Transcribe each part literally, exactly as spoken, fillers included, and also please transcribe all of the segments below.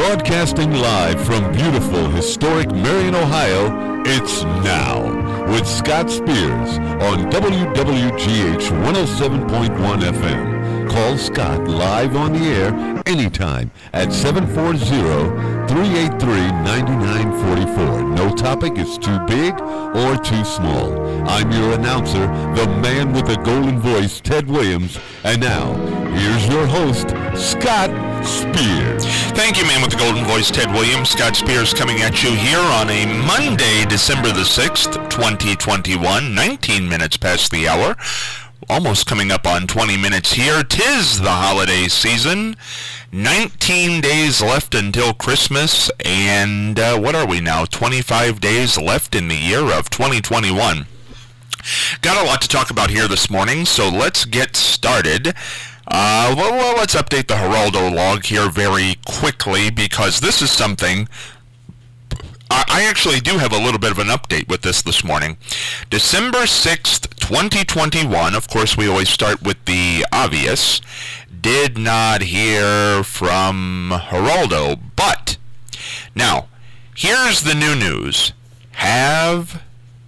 Broadcasting live from beautiful, historic Marion, Ohio, it's Now with Scott Spears on W W G H one oh seven point one F M. Call Scott live on the air anytime at seven four zero, three eight three, nine nine four four. No topic is too big or too small. I'm your announcer, the man with the golden voice, Ted Williams. And now, here's your host, Scott Spears. Thank you, man with the golden voice, Ted Williams. Scott Spears coming at you here on a Monday, December the sixth, twenty twenty-one, nineteen minutes past the hour. Almost coming up on twenty minutes here. 'Tis the holiday season. nineteen days left until Christmas. And uh, what are we now? twenty-five days left in the year of twenty twenty-one. Got a lot to talk about here this morning, so let's get started. Uh, well, well, let's update the Geraldo log here very quickly, because this is something... I actually do have a little bit of an update with this this morning. December sixth, twenty twenty-one, of course we always start with the obvious, did not hear from Geraldo, but, now, here's the new news. Have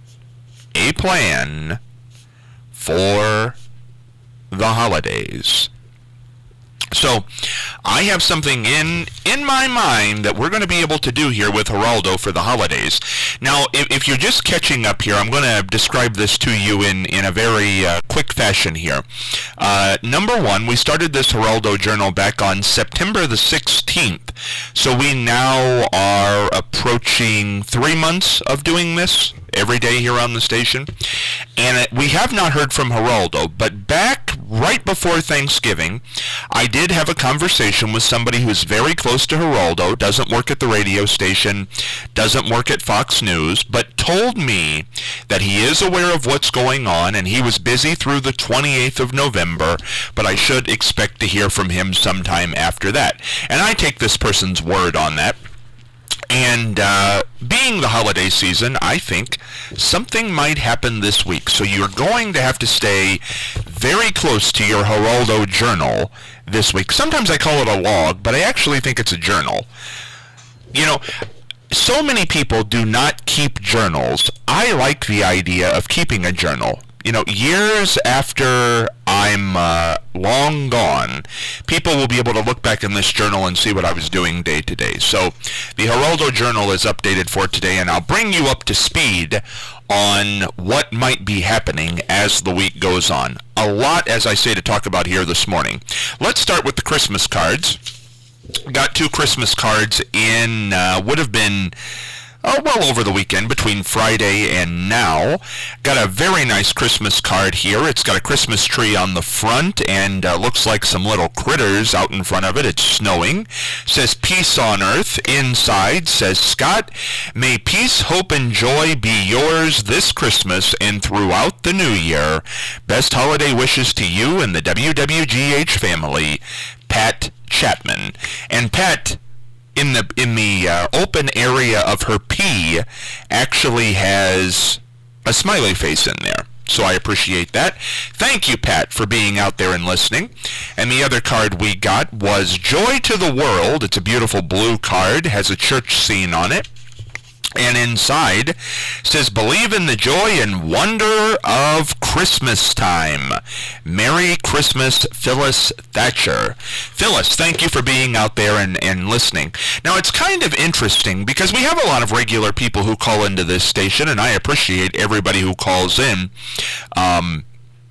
a plan for the holidays. So, I have something in in my mind that we're going to be able to do here with Geraldo for the holidays. Now, if, if you're just catching up here, I'm going to describe this to you in, in a very uh, quick fashion here. Uh, number one, we started this Geraldo Journal back on September the sixteenth. So we now are approaching three months of doing this every day here on the station. And we have not heard from Geraldo, but back right before Thanksgiving, I did have a conversation with somebody who's very close to Geraldo, doesn't work at the radio station, doesn't work at Fox News, but told me that he is aware of what's going on, and he was busy through the twenty-eighth of November, but I should expect to hear from him sometime after that. And I take this person's word on that. And uh, being the holiday season, I think something might happen this week. So you're going to have to stay very close to your Geraldo Journal this week. Sometimes I call it a log, but I actually think it's a journal. You know, so many people do not keep journals. I like the idea of keeping a journal. You know, years after I'm uh, long gone, people will be able to look back in this journal and see what I was doing day to day. So the Geraldo Journal is updated for today, and I'll bring you up to speed on what might be happening as the week goes on. A lot, as I say, to talk about here this morning. Let's start with the Christmas cards. Got two Christmas cards in, uh, would have been... Oh, well over the weekend, between Friday and now. Got a very nice Christmas card here. It's got a Christmas tree on the front and uh, looks like some little critters out in front of it. It's snowing. Says peace on earth. Inside says, Scott, may peace, hope, and joy be yours this Christmas and throughout the new year. Best holiday wishes to you and the W W G H family, Pat Chapman. And Pat... in the in the uh, open area of her P actually has a smiley face in there. So I appreciate that. Thank you, Pat, for being out there and listening. And the other card we got was Joy to the World. It's a beautiful blue card, has a church scene on it. And inside says, believe in the joy and wonder of Christmas time. Merry Christmas, Phyllis Thatcher. Phyllis, thank you for being out there and, and listening. Now, it's kind of interesting because we have a lot of regular people who call into this station, and I appreciate everybody who calls in. Um...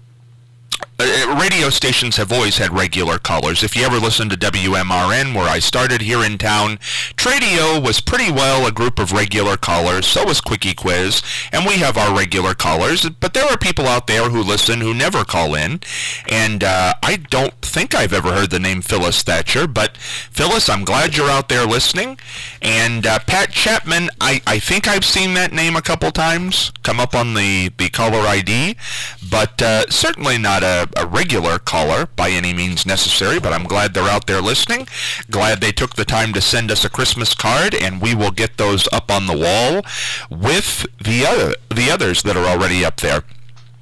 Radio stations have always had regular callers. If you ever listen to W M R N, where I started here in town, Tradio was pretty well a group of regular callers, so was Quickie Quiz, and we have our regular callers, but there are people out there who listen who never call in, and uh, I don't think I've ever heard the name Phyllis Thatcher, but Phyllis, I'm glad you're out there listening, and uh, Pat Chapman, I, I think I've seen that name a couple times come up on the, the caller I D, but uh, certainly not a a regular caller by any means necessary, but I'm glad they're out there listening. Glad they took the time to send us a Christmas card, and we will get those up on the wall with the other the others that are already up there.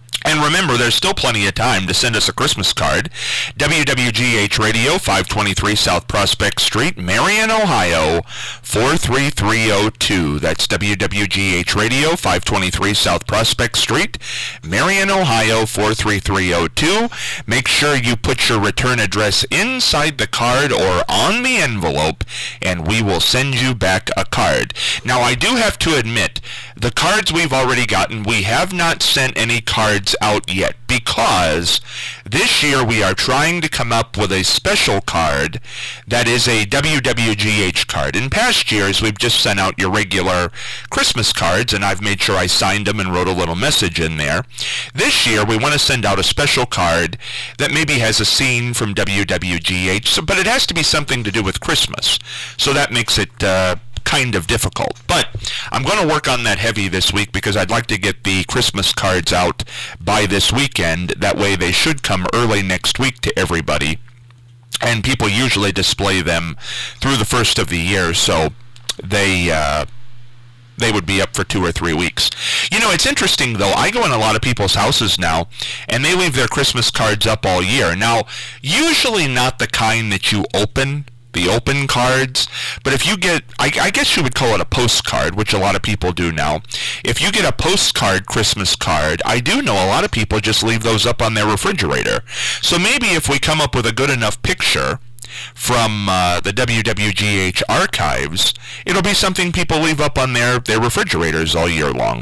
And remember, there's still plenty of time to send us a Christmas card. W W G H Radio, five twenty-three South Prospect Street, Marion, Ohio, four three three oh two. That's W W G H Radio, five twenty-three South Prospect Street, Marion, Ohio, four three three oh two. Make sure you put your return address inside the card or on the envelope, and we will send you back a card. Now, I do have to admit, the cards we've already gotten, we have not sent any cards out yet, because this year we are trying to come up with a special card that is a W W G H card. In past years, we've just sent out your regular Christmas cards, and I've made sure I signed them and wrote a little message in there. This year, we want to send out a special card that maybe has a scene from W W G H, so, but it has to be something to do with Christmas, so that makes it uh, kind of difficult. But I'm going to work on that heavy this week, because I'd like to get the Christmas cards out by this weekend. That way they should come early next week to everybody, and people usually display them through the first of the year, so they uh, they would be up for two or three weeks. You know, it's interesting, though. I go in a lot of people's houses now, and they leave their Christmas cards up all year. Now, usually not the kind that you open, the open cards, but if you get, I, I guess you would call it a postcard, which a lot of people do now. If you get a postcard Christmas card, I do know a lot of people just leave those up on their refrigerator. So maybe if we come up with a good enough picture from uh, the W W G H archives, it'll be something people leave up on their, their refrigerators all year long.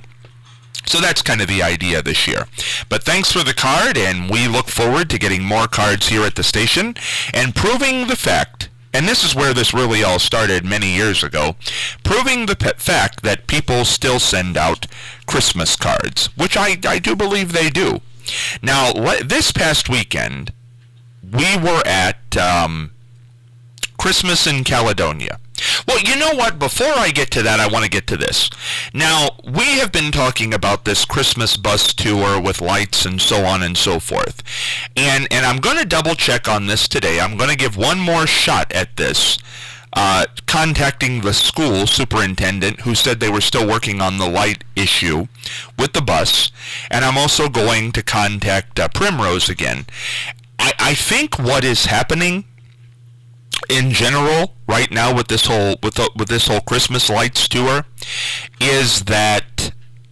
So that's kind of the idea this year. But thanks for the card, and we look forward to getting more cards here at the station and proving the fact, and this is where this really all started many years ago, proving the pe- fact that people still send out Christmas cards, which I, I do believe they do. Now, le- this past weekend, we were at um, Christmas in Caledonia. Well, you know what? Before I get to that, I want to get to this. Now, we have been talking about this Christmas bus tour with lights and so on and so forth. And and I'm going to double check on this today. I'm going to give one more shot at this, uh, contacting the school superintendent, who said they were still working on the light issue with the bus. And I'm also going to contact uh, Primrose again. I, I think what is happening in general right now with this whole with the, with this whole Christmas lights tour is that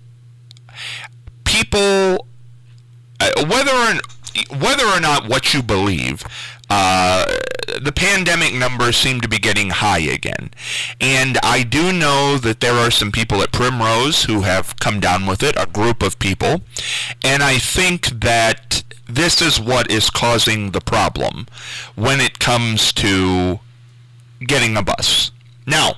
people, uh, whether or whether or not what you believe, uh, the pandemic numbers seem to be getting high again. And I do know that there are some people at Primrose who have come down with it, a group of people, and I think that this is what is causing the problem when it comes to getting a bus. Now,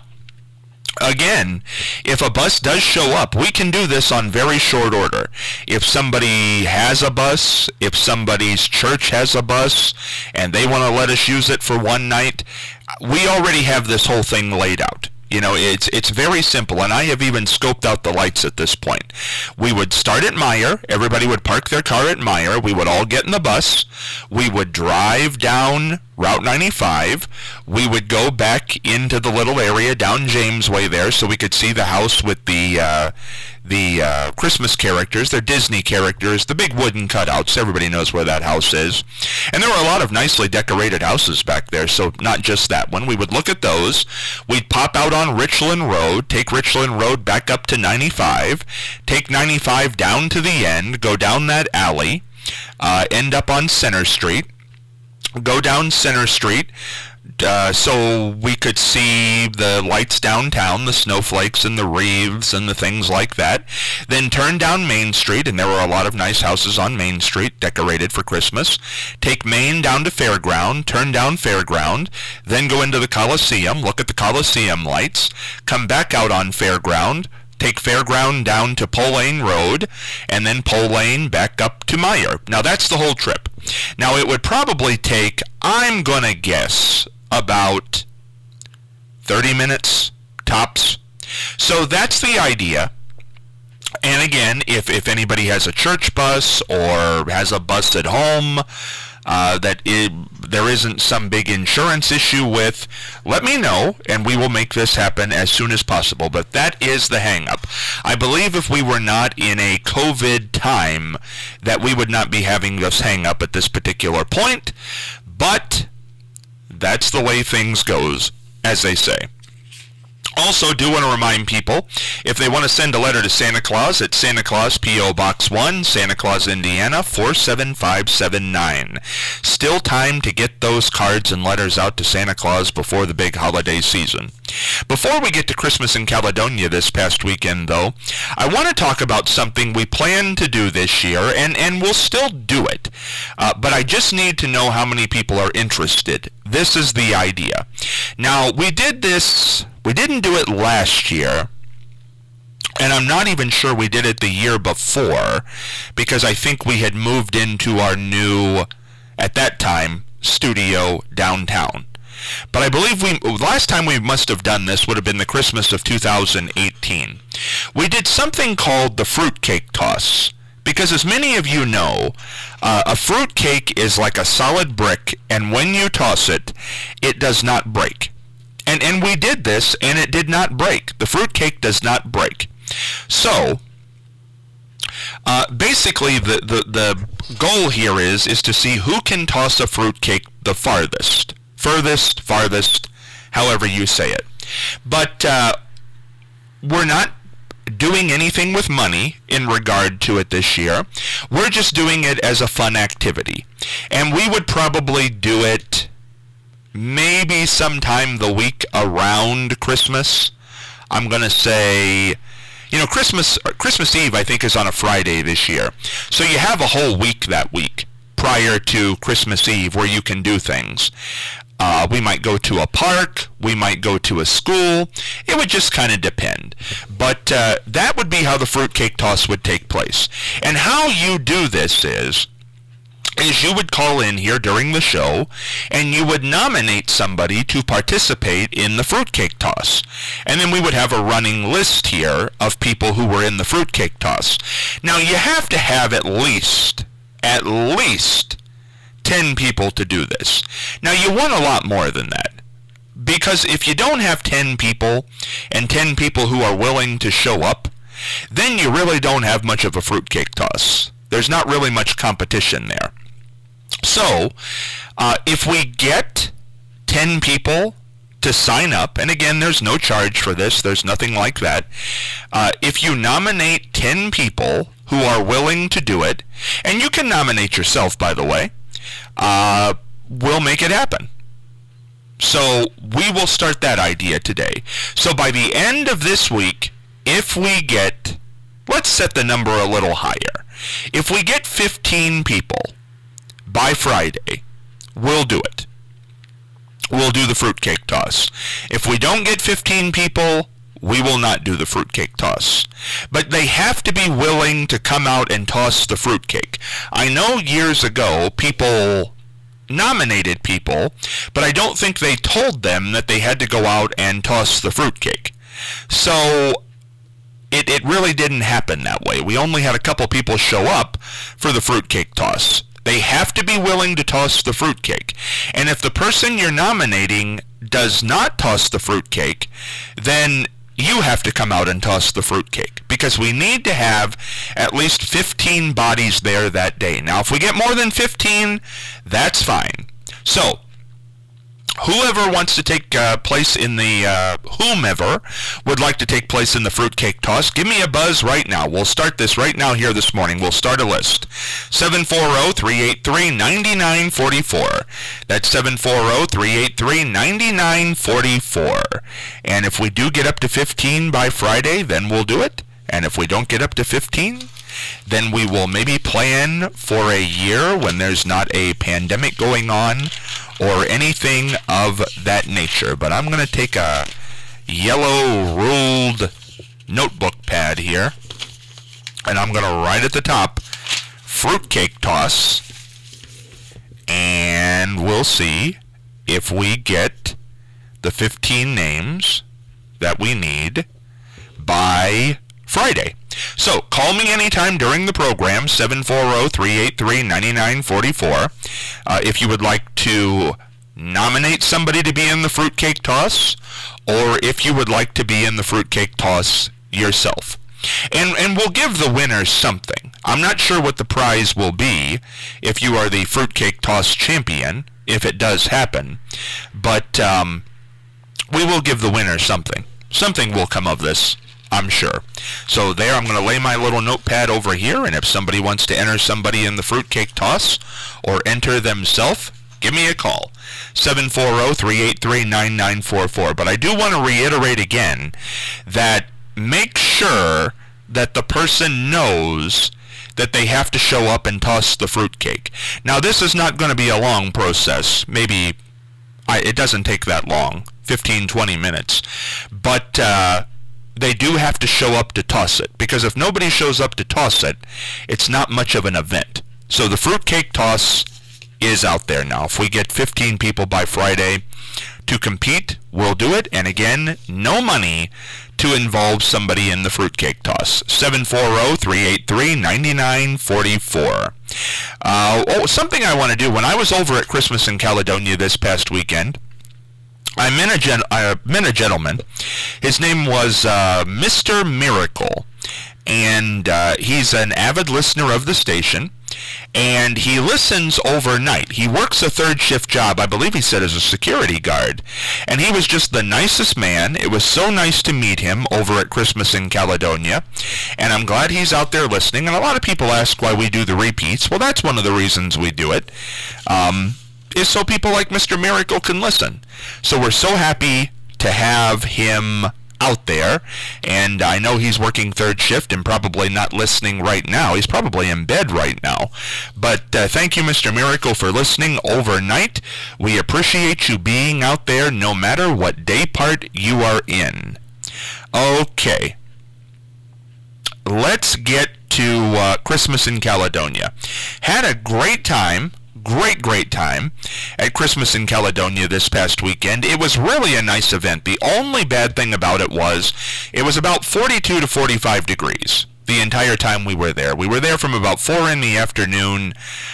again, if a bus does show up, we can do this on very short order. If somebody has a bus, if somebody's church has a bus, and they want to let us use it for one night, we already have this whole thing laid out. You know, it's it's very simple, and I have even scoped out the lights at this point. We would start at Meijer. Everybody would park their car at Meijer. We would all get in the bus. We would drive down Route ninety-five. We would go back into the little area down James Way there, so we could see the house with the uh, the uh, Christmas characters. They're Disney characters, the big wooden cutouts. Everybody knows where that house is. And there were a lot of nicely decorated houses back there, so not just that one. We would look at those. We'd pop out on Richland Road, take Richland Road back up to ninety-five, take ninety-five down to the end, go down that alley, uh, end up on Center Street, go down Center Street, uh, so we could see the lights downtown, the snowflakes and the wreaths and the things like that. Then turn down Main Street, and there were a lot of nice houses on Main Street decorated for Christmas. Take Main down to Fairground, turn down Fairground, then go into the Coliseum, look at the Coliseum lights, come back out on Fairground, take Fairground down to Pole Lane Road, and then Pole Lane back up to Meijer. Now, that's the whole trip. Now, it would probably take, I'm going to guess, about thirty minutes, tops. So that's the idea. And again, if, if anybody has a church bus or has a bus at home, uh, that it, there isn't some big insurance issue with, let me know, and we will make this happen as soon as possible. But that is the hang-up. I believe if we were not in a COVID time, that we would not be having this hang-up at this particular point. But that's the way things goes, as they say. Also, do want to remind people, if they want to send a letter to Santa Claus, it's Santa Claus, P O. Box one, Santa Claus, Indiana, four seven five seven nine. Still time to get those cards and letters out to Santa Claus before the big holiday season. Before we get to Christmas in Caledonia this past weekend, though, I want to talk about something we plan to do this year, and, and we'll still do it. Uh, but I just need to know how many people are interested. This is the idea. Now, we did this... We didn't do it last year, and I'm not even sure we did it the year before, because I think we had moved into our new, at that time, studio downtown. But I believe we, last time we must have done this would have been the Christmas of two thousand eighteen. We did something called the fruitcake toss. Because as many of you know, uh, a fruitcake is like a solid brick, and when you toss it, it does not break. And and we did this, and it did not break. The fruitcake does not break. So, uh, basically, the, the, the goal here is, is to see who can toss a fruitcake the farthest. Furthest, farthest, however you say it. But uh, we're not doing anything with money in regard to it this year. We're just doing it as a fun activity. And we would probably do it maybe sometime the week around Christmas. I'm going to say, you know, Christmas Christmas Eve, I think, is on a Friday this year. So you have a whole week that week prior to Christmas Eve where you can do things. Uh, we might go to a park. We might go to a school. It would just kind of depend. But uh, that would be how the fruitcake toss would take place. And how you do this is, is you would call in here during the show, and you would nominate somebody to participate in the fruitcake toss. And then we would have a running list here of people who were in the fruitcake toss. Now, you have to have at least, at least, ten people to do this. Now, you want a lot more than that. Because if you don't have ten people, and ten people who are willing to show up, then you really don't have much of a fruitcake toss. There's not really much competition there. So, uh, if we get ten people to sign up, and again, there's no charge for this, there's nothing like that. Uh, if you nominate ten people who are willing to do it, and you can nominate yourself, by the way, uh, we'll make it happen. So, we will start that idea today. So, by the end of this week, if we get, let's set the number a little higher. If we get fifteen people by Friday, we'll do it. We'll do the fruitcake toss. If we don't get fifteen people, we will not do the fruitcake toss. But they have to be willing to come out and toss the fruitcake. I know years ago people nominated people, but I don't think they told them that they had to go out and toss the fruitcake. So it, it really didn't happen that way. We only had a couple people show up for the fruitcake toss. They have to be willing to toss the fruitcake. And if the person you're nominating does not toss the fruitcake, then you have to come out and toss the fruitcake. Because we need to have at least fifteen bodies there that day. Now, if we get more than fifteen, that's fine. So, whoever wants to take uh, place in the, uh, whomever would like to take place in the fruitcake toss, give me a buzz right now. We'll start this right now here this morning. We'll start a list. seven four zero, three eight three, nine nine four four. That's seven four zero, three eight three, nine nine four four. And if we do get up to fifteen by Friday, then we'll do it. And if we don't get up to fifteen, then we will maybe plan for a year when there's not a pandemic going on or anything of that nature. But I'm going to take a yellow ruled notebook pad here, and I'm going to write at the top, fruitcake toss, and we'll see if we get the fifteen names that we need by Friday. So, call me anytime during the program, seven four zero, three eight three, nine nine four four. Uh, if you would like to nominate somebody to be in the fruitcake toss, or if you would like to be in the fruitcake toss yourself. And and we'll give the winner something. I'm not sure what the prize will be if you are the fruitcake toss champion, if it does happen, but um, we will give the winner something. Something will come of this, I'm sure. So there, I'm going to lay my little notepad over here, and if somebody wants to enter somebody in the fruitcake toss or enter themselves, give me a call, seven four zero, three eight three, nine nine four four. But I do want to reiterate again that make sure that the person knows that they have to show up and toss the fruitcake. Now, this is not going to be a long process. Maybe I, it doesn't take that long, fifteen, twenty minutes. But uh, they do have to show up to toss it, because if nobody shows up to toss it, it's not much of an event. So the fruitcake toss is out there now. If we get fifteen people by Friday to compete, we'll do it. And again, no money to involve somebody in the fruitcake toss. seven four zero, three eight three, nine nine four four. Uh, oh, something I want to do. When I was over at Christmas in Caledonia this past weekend, I met a, gen- I met a gentleman. His name was uh, Mister Miracle, and uh, he's an avid listener of the station, and he listens overnight. He works a third shift job, I believe he said, as a security guard, and he was just the nicest man. It was so nice to meet him over at Christmas in Caledonia, and I'm glad he's out there listening. And a lot of people ask why we do the repeats. Well, that's one of the reasons we do it, um, is so people like Mister Miracle can listen. So we're so happy to have him out there, and I know he's working third shift and probably not listening right now. He's probably in bed right now. But uh, thank you, Mister Miracle, for listening overnight. We appreciate you being out there no matter what day part you are in. Okay. Let's get to uh, Christmas in Caledonia. Had a great time. Great, great time at Christmas in Caledonia this past weekend. It was really a nice event. The only bad thing about it was it was about forty-two to forty-five degrees the entire time we were there. We were there from about four in the afternoon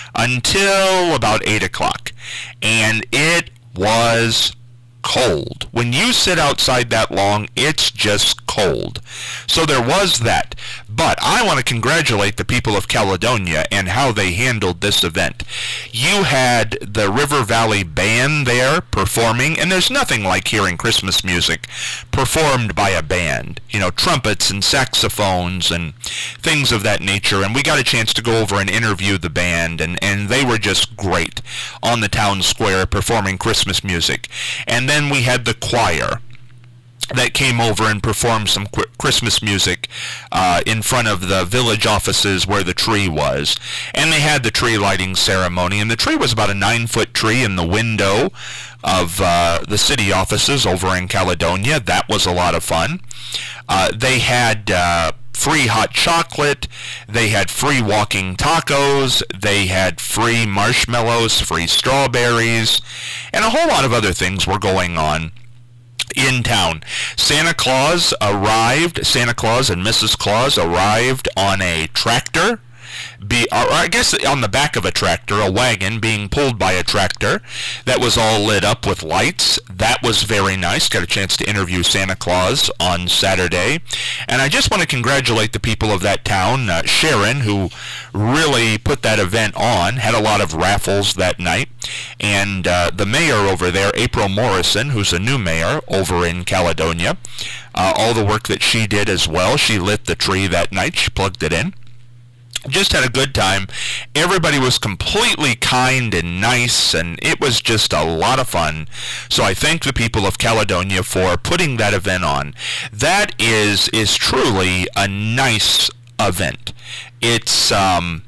until about eight o'clock. And it was cold. When you sit outside that long, it's just cold. So there was that. But I want to congratulate the people of Caledonia and how they handled this event. You had the River Valley Band there performing, and there's nothing like hearing Christmas music performed by a band. You know, trumpets and saxophones and things of that nature. And we got a chance to go over and interview the band, and, and they were just great on the town square performing Christmas music. And then we had the choir that came over and performed some qu- Christmas music uh, in front of the village offices where the tree was. And they had the tree lighting ceremony, and the tree was about a nine-foot tree in the window of uh, the city offices over in Caledonia. That was a lot of fun. Uh, they had uh, free hot chocolate, they had free walking tacos, they had free marshmallows, free strawberries, and a whole lot of other things were going on in town. Santa Claus arrived, Santa Claus and Missus Claus arrived on a tractor, be, or I guess on the back of a tractor, a wagon being pulled by a tractor that was all lit up with lights. That was very nice. Got a chance to interview Santa Claus on Saturday. And I just want to congratulate the people of that town, uh, Sharon, who really put that event on, had a lot of raffles that night. And uh, the mayor over there, April Morrison, who's a new mayor over in Caledonia, uh, all the work that she did as well. She lit the tree that night. She plugged it in. Just had a good time. Everybody was completely kind and nice, and it was just a lot of fun. So I thank the people of Caledonia for putting that event on. That is is truly a nice event. It's um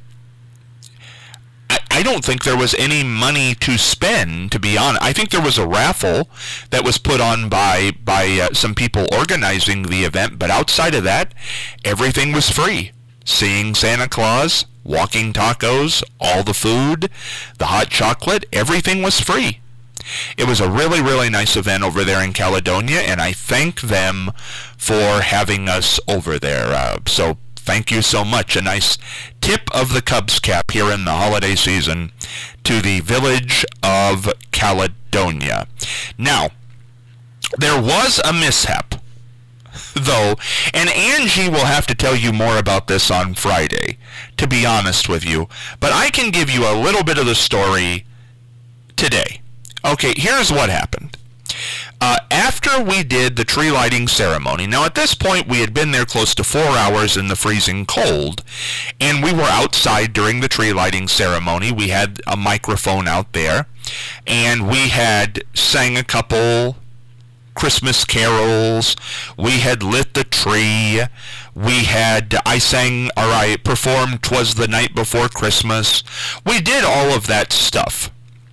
I, I don't think there was any money to spend, to be honest. I think there was a raffle that was put on by by uh, some people organizing the event, but outside of that, everything was free. Seeing Santa Claus, walking tacos, all the food, the hot chocolate, everything was free. It was a really, really nice event over there in Caledonia, and I thank them for having us over there. Uh, so Thank you so much. A nice tip of the Cubs cap here in the holiday season to the village of Caledonia. Now, there was a mishap, though, and Angie will have to tell you more about this on Friday, to be honest with you, but I can give you a little bit of the story today. Okay, here's what happened. Uh, after we did the tree lighting ceremony, now at this point we had been there close to four hours in the freezing cold, and we were outside during the tree lighting ceremony. We had a microphone out there, and we had sang a couple Christmas carols, we had lit the tree, we had, I sang, or I performed 'Twas the Night Before Christmas. We did all of that stuff.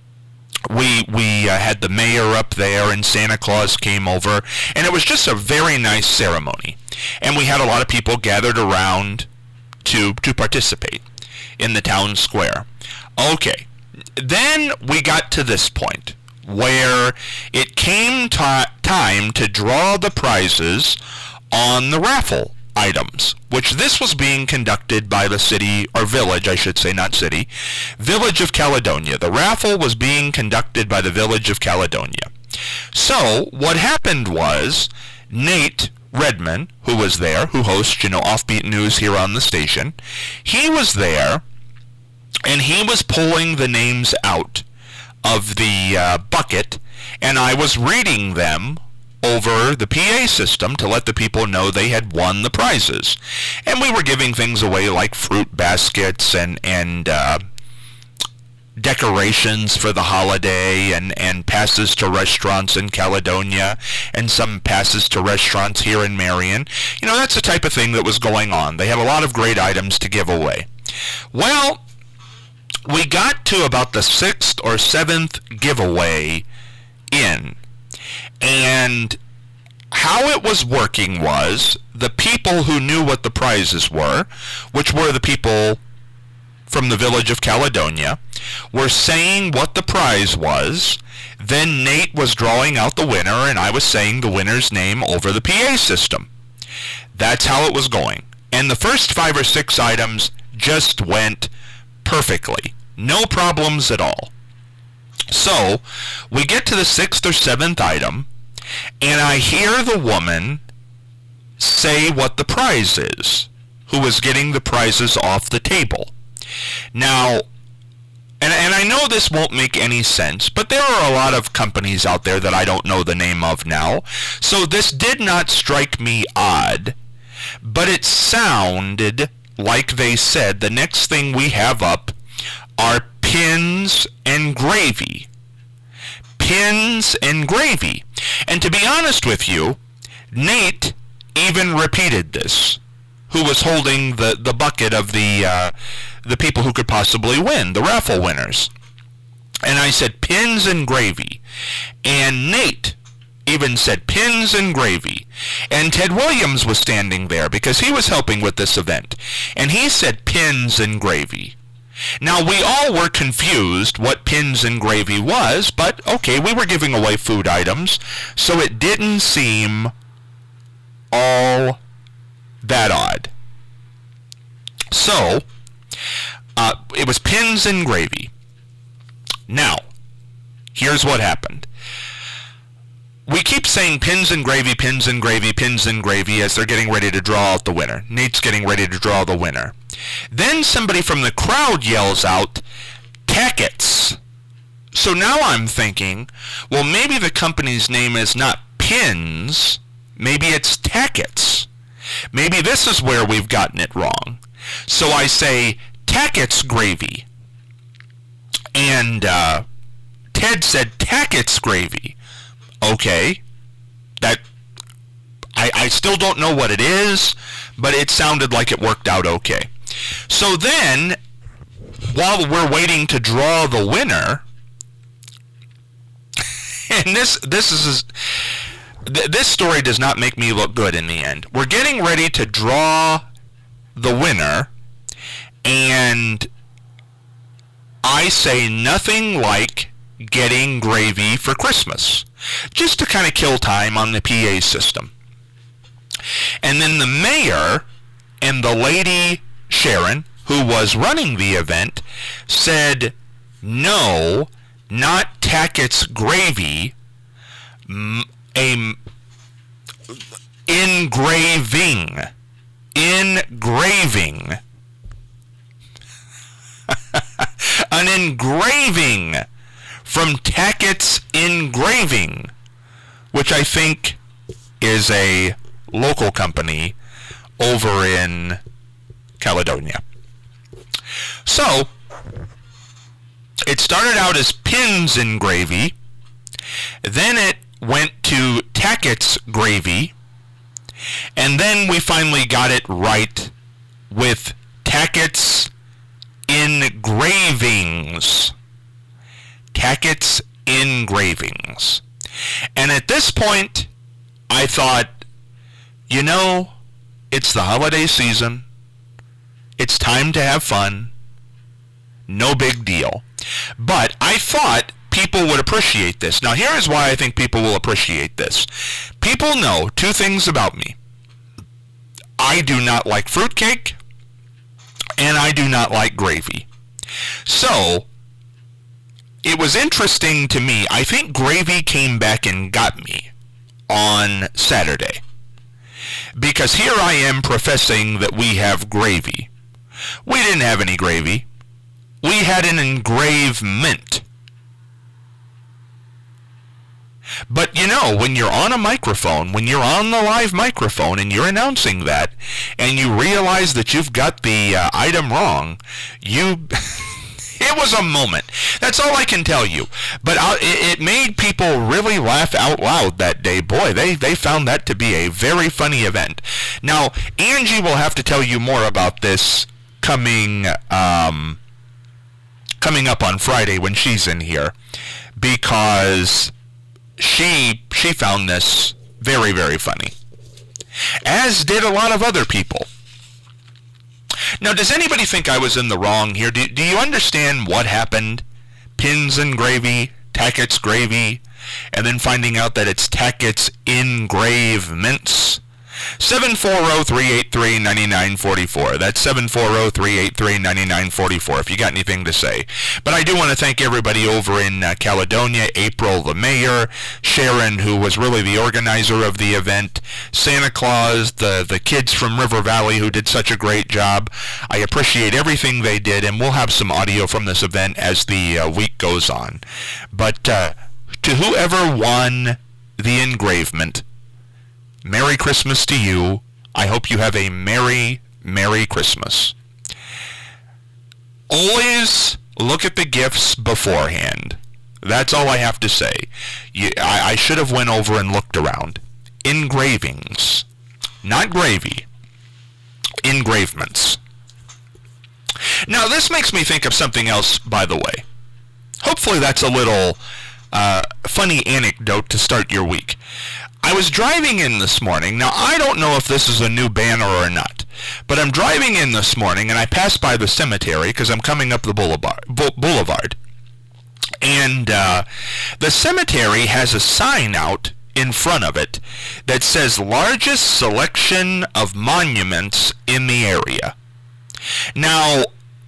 We we uh, had the mayor up there, and Santa Claus came over, and it was just a very nice ceremony. And we had a lot of people gathered around to to participate in the town square. Okay, then we got to this point where it came t- time to draw the prizes on the raffle items, which this was being conducted by the city, or village, I should say, not city, village of Caledonia. The raffle was being conducted by the village of Caledonia. So, what happened was, Nate Redman, who was there, who hosts, you know, Offbeat News here on the station, he was there, and he was pulling the names out of the uh, bucket, and I was reading them over the P A system to let the people know they had won the prizes. And we were giving things away like fruit baskets and, and uh, decorations for the holiday, and, and passes to restaurants in Caledonia, and some passes to restaurants here in Marion. You know, that's the type of thing that was going on. They had a lot of great items to give away. Well, we got to about the sixth or seventh giveaway in, and how it was working was the people who knew what the prizes were, which were the people from the village of Caledonia, were saying what the prize was. Then Nate was drawing out the winner, and I was saying the winner's name over the P A system. That's how it was going. And the first five or six items just went perfectly. No problems at all. So, we get to the sixth or seventh item, and I hear the woman say what the prize is, who was getting the prizes off the table. Now, and, and I know this won't make any sense, but there are a lot of companies out there that I don't know the name of now, so this did not strike me odd, but it sounded like they said the next thing we have up are pins and gravy. Pins and gravy. And to be honest with you, Nate even repeated this, who was holding the, the bucket of the uh, the people who could possibly win, the raffle winners. And I said, pins and gravy. And Nate even said, pins and gravy. And Ted Williams was standing there because he was helping with this event. And he said, pins and gravy. Now, we all were confused what pins and gravy was, but okay, we were giving away food items, so it didn't seem all that odd. So, uh, it was pins and gravy. Now, here's what happened. We keep saying pins and gravy, pins and gravy, pins and gravy as they're getting ready to draw out the winner. Nate's getting ready to draw the winner. Then somebody from the crowd yells out, Tackets. So now I'm thinking, well, maybe the company's name is not Pins, maybe it's Tackets. Maybe this is where we've gotten it wrong. So I say, Tackets gravy. And uh, Ted said, Tackets gravy. Okay, that, I, I still don't know what it is, but it sounded like it worked out okay. So then, while we're waiting to draw the winner, and this this is th- this story does not make me look good in the end. We're getting ready to draw the winner, and I say nothing like getting gravy for Christmas, just to kind of kill time on the P A system. And then the mayor and the lady, Sharon, who was running the event, said, no, not Tackett's gravy, a engraving. Engraving. An engraving from Tackett's Engraving, which I think is a local company over in Caledonia. So, it started out as Pins and Gravy, then it went to Tackett's Gravy, and then we finally got it right with Tackett's Engravings. Tackett's Engravings. And at this point, I thought, you know, it's the holiday season. It's time to have fun. No big deal. But I thought people would appreciate this. Now, here is why I think people will appreciate this. People know two things about me. I do not like fruitcake, and I do not like gravy. So, it was interesting to me. I think gravy came back and got me on Saturday. Because here I am professing that we have gravy. We didn't have any gravy. We had an engravement. But you know, when you're on a microphone, when you're on the live microphone and you're announcing that, and you realize that you've got the uh, item wrong, you... It was a moment. That's all I can tell you. But uh, it, it made people really laugh out loud that day. Boy, they, they found that to be a very funny event. Now, Angie will have to tell you more about this coming um, coming up on Friday when she's in here, because she she found this very, very funny. As did a lot of other people. Now, does anybody think I was in the wrong here? Do, do you understand what happened? Pins and Gravy, Tackett's Gravy, and then finding out that it's Tackett's Engravements? seven four zero, three eight three, nine nine four four. That's seven four zero, three eight three, nine nine four four if you got anything to say. But I do want to thank everybody over in uh, Caledonia, April, the mayor, Sharon, who was really the organizer of the event, Santa Claus, the, the kids from River Valley who did such a great job. I appreciate everything they did, and we'll have some audio from this event as the uh, week goes on. But uh, to whoever won the engravement, Merry Christmas to you. I hope you have a Merry, Merry Christmas. Always look at the gifts beforehand. That's all I have to say. You, I, I should have went over and looked around. Engravings. Not gravy. Engravements. Now, this makes me think of something else, by the way. Hopefully that's a little uh, funny anecdote to start your week. I was driving in this morning. Now, I don't know if this is a new banner or not, but I'm driving in this morning, and I pass by the cemetery because I'm coming up the boulevard. boulevard. And uh, the cemetery has a sign out in front of it that says largest selection of monuments in the area. Now,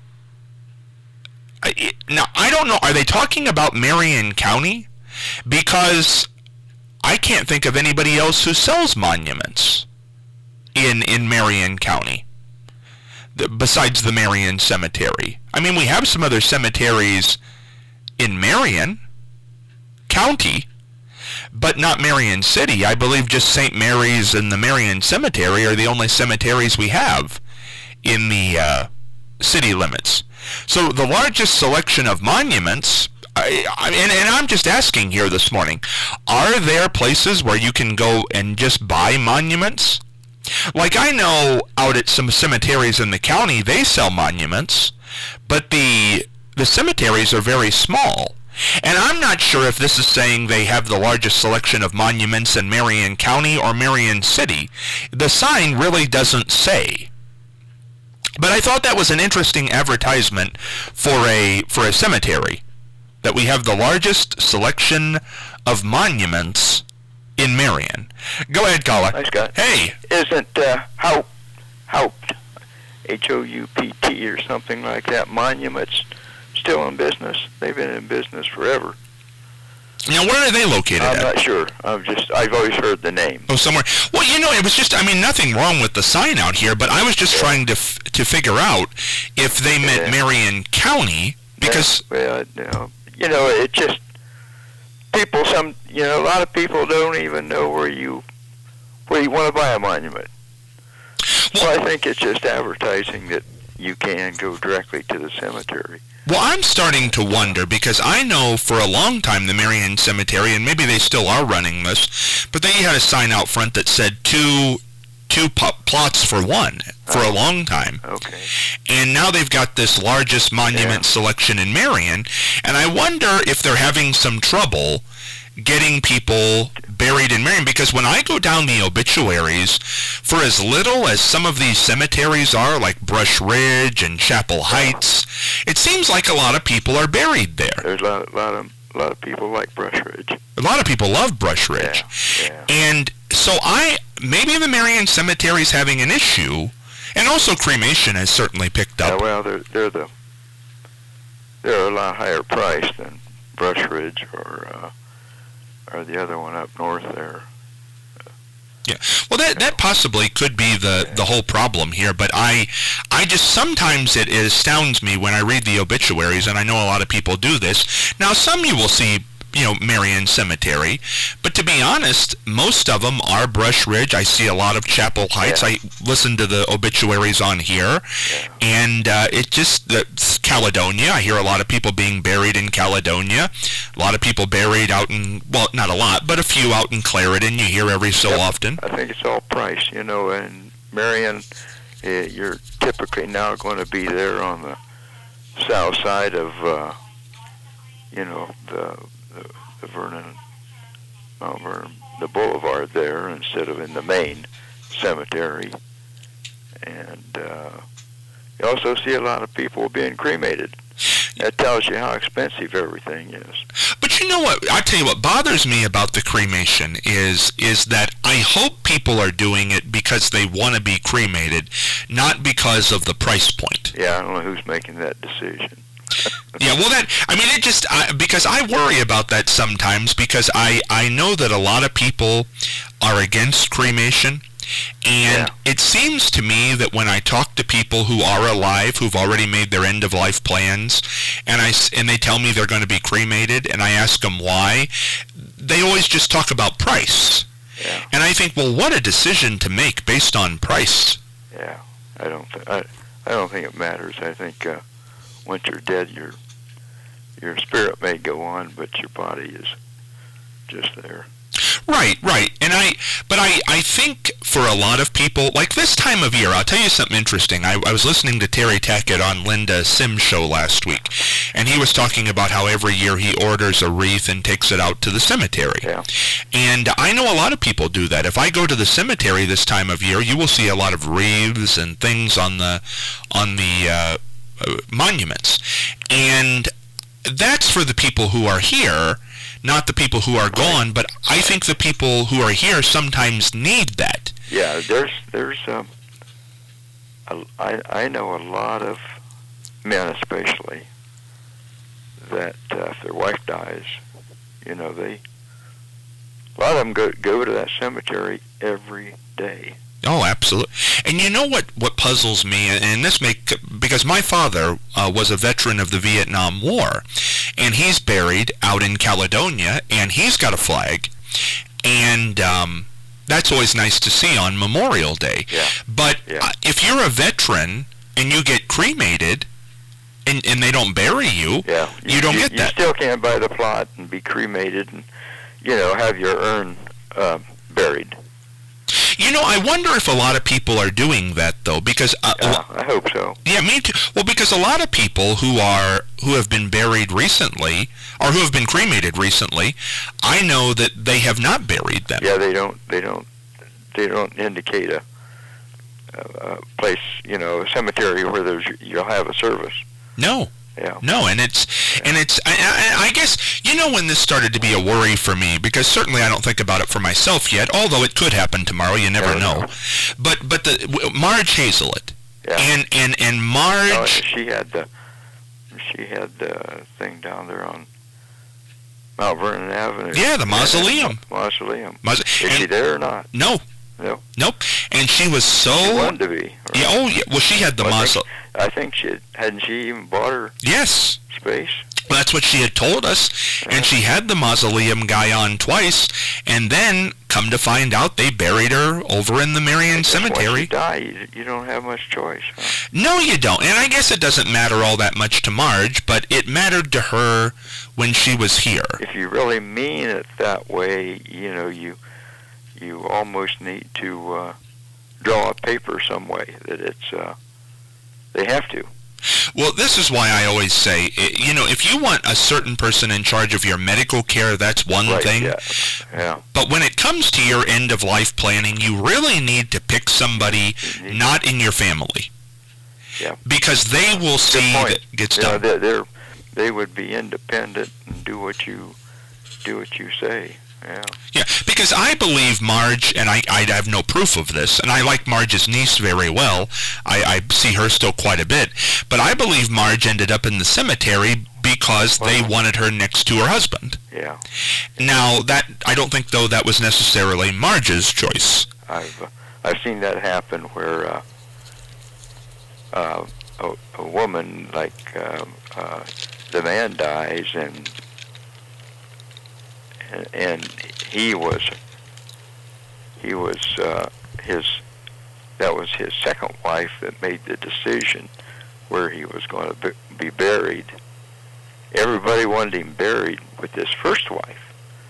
I, now I don't know, are they talking about Marion County? Because I can't think of anybody else who sells monuments in in Marion County the, besides the Marion Cemetery. I mean, we have some other cemeteries in Marion County, but not Marion City. I believe just Saint Mary's and the Marion Cemetery are the only cemeteries we have in the uh, city limits. So the largest selection of monuments, I, I, and, and I'm just asking here this morning, are there places where you can go and just buy monuments? Like, I know out at some cemeteries in the county, they sell monuments, but the the cemeteries are very small. And I'm not sure if this is saying they have the largest selection of monuments in Marion County or Marion City. The sign really doesn't say. But I thought that was an interesting advertisement for a for a cemetery, that we have the largest selection of monuments in Marion. Go ahead, caller. Hi, Scott. Hey. Isn't uh, Haupt, Haupt H O U P T or something like that. Monument's still in business. They've been in business forever. Now, where are they located I'm at? not sure. I'm just, I've always heard the name. Oh, somewhere. Well, you know, it was just, I mean, nothing wrong with the sign out here, but I was just yeah. trying to f- to figure out if they meant yeah. Marion County, because... Yeah, well, you know, you know, it just, people, some, you know, a lot of people don't even know where you, where you want to buy a monument. Well, so I think it's just advertising that you can go directly to the cemetery. Well, I'm starting to wonder, because I know for a long time the Marion Cemetery, and maybe they still are running this, but they had a sign out front that said two two po- plots for one for oh. a long time. Okay. And now they've got this largest monument yeah. selection in Marion, and I wonder if they're having some trouble getting people buried in Marion, because when I go down the obituaries, for as little as some of these cemeteries are, like Brush Ridge and Chapel Heights, it seems like a lot of people are buried there. There's a lot, a lot of a lot of people like Brush Ridge. A lot of people love Brush Ridge. Yeah, yeah. And so I, maybe the Marion Cemetery is having an issue, and also cremation has certainly picked up. Yeah, well, they're they're the they're a lot higher price than Brush Ridge or. Uh, or the other one up north there. Yeah, well, that that possibly could be the, the whole problem here, but I I just, sometimes it astounds me when I read the obituaries, and I know a lot of people do this. Now, some you will see, you know, Marion Cemetery, but to be honest, most of them are Brush Ridge. I see a lot of Chapel Heights. Yeah. I listen to the obituaries on here, yeah. and uh, it just, uh, Caledonia, I hear a lot of people being buried in Caledonia. A lot of people buried out in, well, not a lot, but a few out in Clarendon, you hear every so yep. often. I think it's all price, you know, and Marion, uh, you're typically now going to be there on the south side of, uh, you know, the, the, the Vernon, Mount Vernon, the boulevard there, instead of in the main cemetery. And uh, you also see a lot of people being cremated. That tells you how expensive everything is. But you know what? I tell you what bothers me about the cremation is is that I hope people are doing it because they want to be cremated, not because of the price point. Yeah, I don't know who's making that decision. Yeah, well, that, I mean, it just, I, because I worry about that sometimes, because I, I know that a lot of people are against cremation. And yeah. it seems to me that when I talk to people who are alive, who've already made their end-of-life plans, and I and they tell me they're going to be cremated, and I ask them why, they always just talk about price. Yeah. And I think, well, what a decision to make based on price. Yeah, I don't, th- I, I don't think it matters. I think uh, once you're dead, your your spirit may go on, but your body is just there. Right, right. And I, but I, I think for a lot of people, like this time of year, I'll tell you something interesting. I, I was listening to Terry Tackett on Linda Sim's show last week, and he was talking about how every year he orders a wreath and takes it out to the cemetery. Yeah. And I know a lot of people do that. If I go to the cemetery this time of year, you will see a lot of wreaths and things on the, on the uh, uh, monuments. And that's for the people who are here, not the people who are gone, but I think the people who are here sometimes need that. Yeah, there's, there's, um, a, I, I know a lot of men especially that uh, if their wife dies, you know, they, a lot of them go, go to that cemetery every day. Oh, absolutely. And you know what, what puzzles me, and this may, because my father uh, was a veteran of the Vietnam War, and he's buried out in Caledonia, and he's got a flag, and um, that's always nice to see on Memorial Day. Yeah. But yeah. Uh, if you're a veteran and you get cremated, and, and they don't bury you, yeah. you, you don't you, get you that. You still can't buy the plot and be cremated and, you know, have your urn uh, buried. You know, I wonder if a lot of people are doing that, though, because... Uh, yeah, I hope so. Yeah, me too. Well, because a lot of people who are who have been buried recently, or who have been cremated recently, I know that they have not buried them. Yeah, they don't, they don't, they don't indicate a, a place, you know, a cemetery where there's you'll have a service. No. Yeah. No, and it's, yeah. and it's, I, I, I guess, you know when this started to be a worry for me, because certainly I don't think about it for myself yet, although it could happen tomorrow, you never know. know. But, but the, Marge Hazelett, Yeah. And and and Marge. Oh, she had the she had the thing down there on Mount Vernon Avenue. Yeah, the mausoleum. Yeah, mausoleum. Maus- Is and, she there or not? No. No. Nope. And she was so. She wanted to be. Right? Yeah. Oh, yeah. Well, she had the well, mausoleum. I think she had, hadn't she even bought her Yes. space? Well, that's what she had told us, and she had the mausoleum guy on twice, and then come to find out they buried her over in the Marion Cemetery. Once you die, you, you don't have much choice. Huh? No, you don't. And I guess it doesn't matter all that much to Marge, but it mattered to her when she was here. If you really mean it that way, you know, you you almost need to uh, draw a paper some way that it's uh, they have to. Well, this is why I always say, you know, if you want a certain person in charge of your medical care, that's one right, thing. Yeah. Yeah. But when it comes to your end-of-life planning, you really need to pick somebody not in your family. Yeah. Because they will see that it gets you done. Know, they're, they're, they would be independent and do what you do what you say. Yeah. Yeah, because I believe Marge, and I, I have no proof of this, and I like Marge's niece very well. I, I see her still quite a bit. But I believe Marge ended up in the cemetery because they wanted her next to her husband. Yeah. Now, that I don't think, though, that was necessarily Marge's choice. I've uh, I've seen that happen where uh, uh, a, a woman, like uh, uh, the man dies, and and he was he was uh, his that was his second wife that made the decision where he was going to be buried. Everybody wanted him buried with his first wife,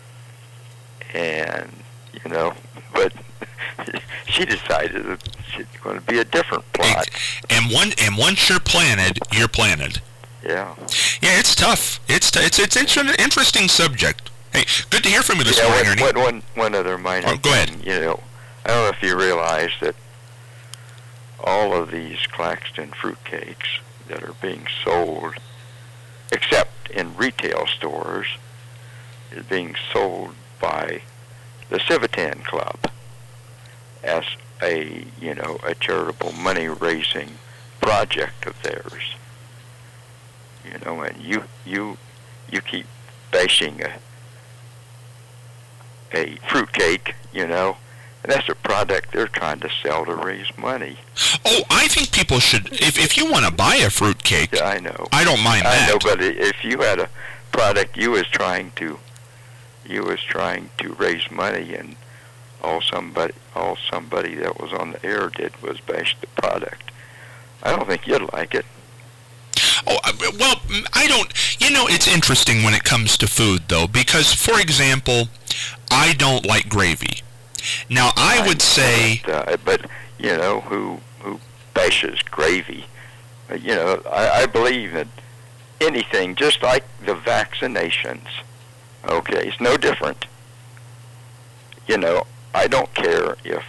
and you know, but she decided that she's going to be a different plot. And one and once you're planted, you're planted. Yeah. Yeah, it's tough. It's t- it's it's it's an interesting subject. Hey, good to hear from you this yeah, morning, Ernie. one, one, one other minor oh, go ahead. thing, you know, I don't know if you realize that all of these Claxton fruitcakes that are being sold, except in retail stores, is being sold by the Civitan Club as a, you know, a charitable money-raising project of theirs. You know, and you you you keep bashing a a fruitcake, you know, and that's a product they're trying to sell to raise money. Oh, I think people should, if if you want to buy a fruitcake, Yeah, I know. I don't mind that. I know, but if you had a product you was trying to, you was trying to raise money, and all somebody, all somebody that was on the air did was bash the product, I don't think you'd like it. Oh, well, I don't, you know, it's interesting when it comes to food, though, because, for example, I don't like gravy. Now, I, I would say... But, uh, but, you know, who who bashes gravy? Uh, you know, I, I believe that anything, just like the vaccinations, okay, it's no different. You know, I don't care if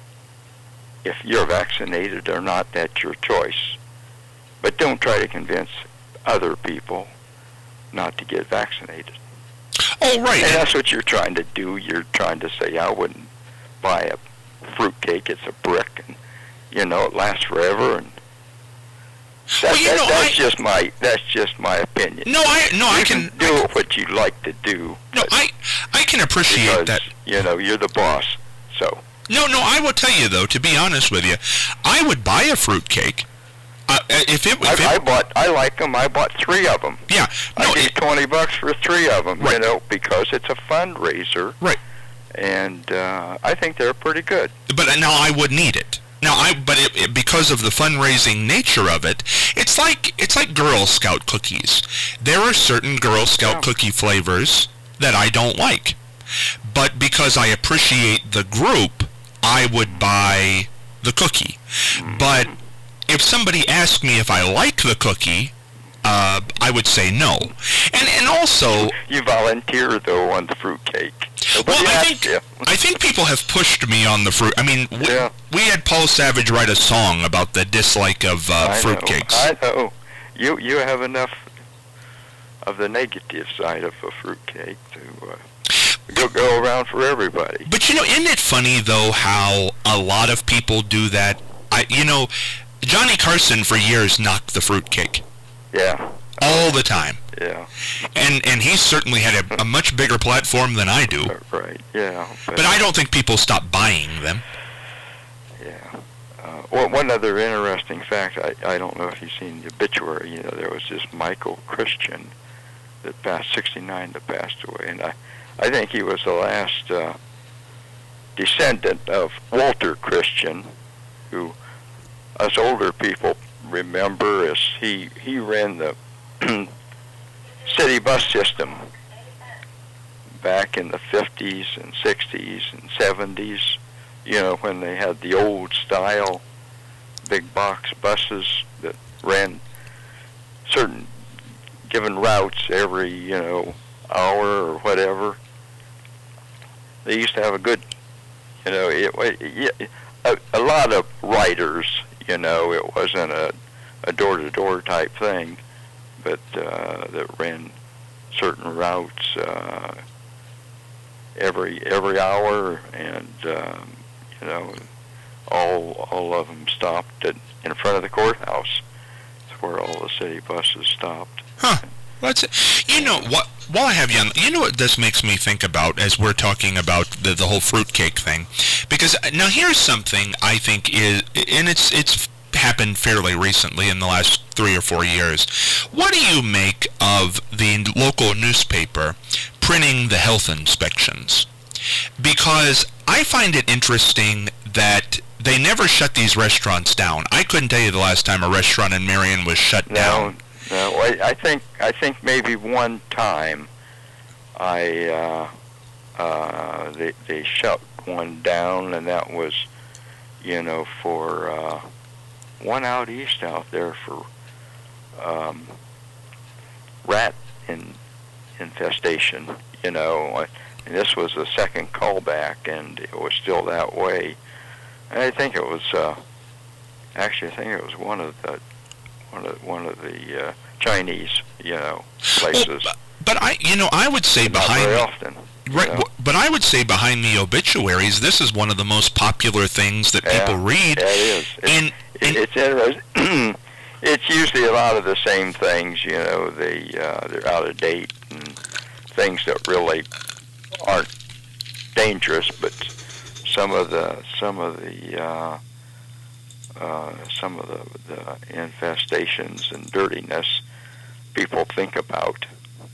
if you're vaccinated or not, that's your choice. But don't try to convince other people not to get vaccinated. Oh, right. And that's what you're trying to do. You're trying to say, I wouldn't buy a fruitcake. It's a brick, and, you know, it lasts forever. And that, well, you that, know, that's I, just my that's just my opinion. No, I no, you I can, can do I, what you like to do. No, I I can appreciate because, that. You know, you're the boss. So. No, no, I will tell you, though, to be honest with you, I would buy a fruitcake. Uh, if it, if I, it, I bought, I like them. I bought three of them. Yeah, no, I gave it, twenty bucks for three of them. Right. You know, because it's a fundraiser. Right. And uh, I think they're pretty good. But now I wouldn't eat it. Now I, but it, it, because of the fundraising nature of it, it's like it's like Girl Scout cookies. There are certain Girl Scout Yeah. cookie flavors that I don't like, but because I appreciate the group, I would buy the cookie. Mm-hmm. But if somebody asked me if I like the cookie, uh, I would say no. And and also, You volunteer though on the fruitcake. well, I think I think people have pushed me on the fruit. I mean, we, Yeah. we had Paul Savage write a song about the dislike of uh, I fruitcakes. Know, I know. You you have enough of the negative side of a fruitcake to uh, go go around for everybody. But you know, isn't it funny though how a lot of people do that? I, you know, Johnny Carson for years knocked the fruitcake. Yeah. All the time. Yeah. And and he certainly had a, a much bigger platform than I do. Right, yeah. But, but I don't think people stop buying them. Yeah. Uh, well, one other interesting fact, I, I don't know if you've seen the obituary, you know, there was this Michael Christian that passed, sixty-nine, that passed away, and I, I think he was the last uh, descendant of Walter Christian, who us older people remember as he, he ran the city bus system back in the fifties and sixties and seventies, you know, when they had the old style big box buses that ran certain given routes every, you know, hour or whatever. They used to have a good, you know, it, it, a, a lot of riders, you know, it wasn't a, a door-to-door type thing, but uh, that ran certain routes uh, every every hour, and um, you know, all all of them stopped at, in front of the courthouse. That's where all the city buses stopped. Huh. That's it. You know what? While I have you on, you know what this makes me think about as we're talking about the the whole fruitcake thing, because now here's something I think is, and it's it's happened fairly recently in the last three or four years. What do you make of the local newspaper printing the health inspections? Because I find it interesting that they never shut these restaurants down. I couldn't tell you the last time a restaurant in Marion was shut no, down. No, I, I think I think maybe one time I uh, uh, they they shut one down, and that was, you know, for uh, one out east out there for um, rat in, infestation, you know, and this was the second callback, and it was still that way. And I think it was uh, actually I think it was one of the one of one of the uh, Chinese, you know, places. Well, but I, you know, I would say Not behind very me, often. right? You know? But I would say behind the obituaries, this is one of the most popular things that Yeah, people read. Yeah, it is. It's, And, it, and it's interesting. It's usually a lot of the same things, you know. They uh, they're out of date and things that really aren't dangerous, but some of the some of the uh, uh, some of the, the infestations and dirtiness people think about,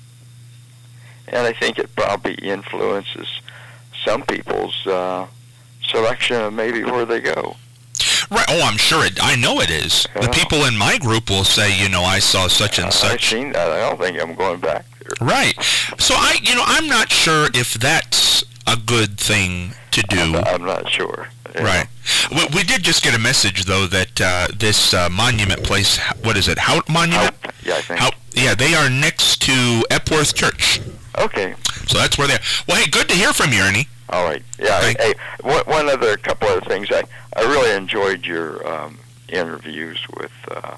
and I think it probably influences some people's uh, selection of maybe where they go. right? Oh, I'm sure it. I know it is. Yeah. The people in my group will say, you know, I saw such and I've such. seen that. I don't think I'm going back there. Right. So I, you know, I'm not sure if that's a good thing to do. I'm, I'm not sure. Yeah. Right. We, we did just get a message though that uh, this uh, monument place, what is it, Hout Monument? Hout, yeah, I think. Hout, yeah, they are next to Epworth Church. Okay. So that's where they're. Well, hey, good to hear from you, Ernie. All right. Yeah. Thank- Hey, one, one other couple other things. I, I really enjoyed your um, interviews with uh,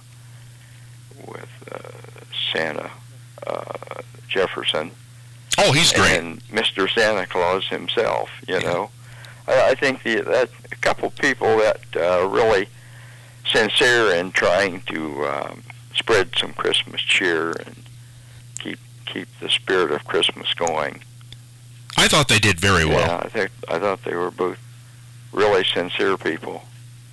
with uh, Santa uh, Jefferson. Oh, he's great. And Mister Santa Claus himself. You Yeah. know, I, I think the, that a couple people that uh, really sincere in trying to um, spread some Christmas cheer and keep keep the spirit of Christmas going. I thought they did very well. Yeah, I think I thought they were both really sincere people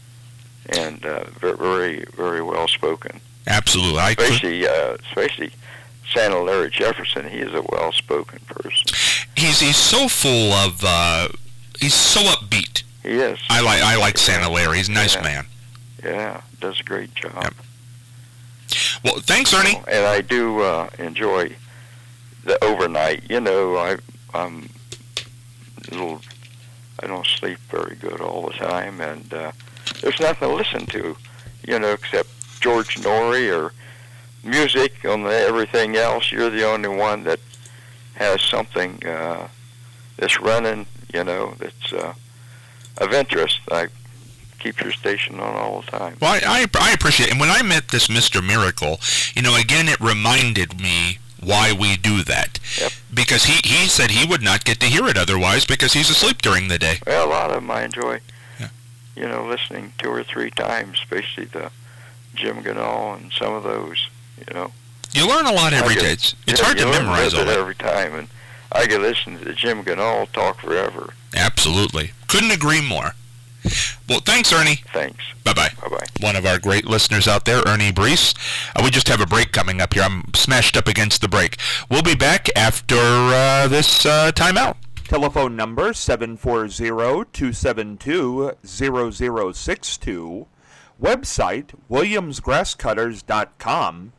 and uh, very very very well spoken. Absolutely. I could, Especially uh, especially Santa Larry Jefferson. He is a well spoken person. he's he's so full of. Uh, he's so upbeat. He is. I like I like Santa Larry. He's a nice Yeah. man. Yeah, does a great job. Yep. Well, thanks, Ernie. And I do uh, enjoy the overnight. You know, I, I'm a little, I don't sleep very good all the time, and uh, there's nothing to listen to, you know, except George Norrie or music. On the, everything else, you're the only one that has something uh, that's running, you know, that's uh, of interest. I keep your station on all the time. Well, I, I, I appreciate it. And when I met this Mister Miracle, you know, again, it reminded me why we do that. Yep. Because he, he said he would not get to hear it otherwise because he's asleep during the day. Well, a lot of them I enjoy, Yeah. you know, listening two or three times, especially the Jim Ganal and some of those, you know. You learn a lot every I day. could- It's, it's yeah, hard you to learn memorize with all it that. every time, and I could listen to Jim Ganal talk forever. Absolutely. Couldn't agree more. Well, thanks, Ernie. Thanks. Bye-bye. Bye-bye. One of our great listeners out there, Ernie Brees. Uh, we just have a break coming up here. I'm smashed up against the break. We'll be back after uh, this uh, timeout. Telephone number seven four zero, two seven two, zero zero six two. Website williams grass cutters dot com.